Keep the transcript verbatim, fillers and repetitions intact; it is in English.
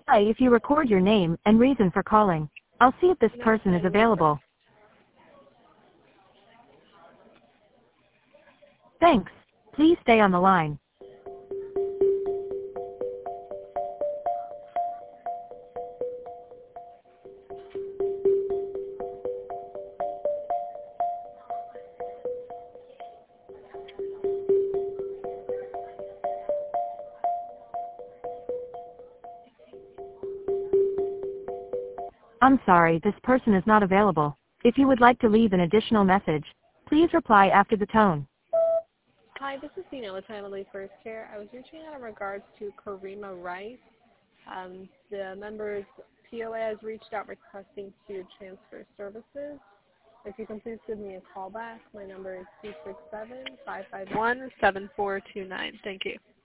Hi, if you record your name and reason for calling, I'll see if this person is available. Thanks. Please stay on the line. I'm sorry, this person is not available. If you would like to leave an additional message, please reply after the tone. Hi, this is Dina with Family First Care. I was reaching out in regards to Karima Rice. Um, the member's P O A has reached out requesting to transfer services. If you can please give me a call back, my number is two six seven, five five one, seven four two nine. Thank you.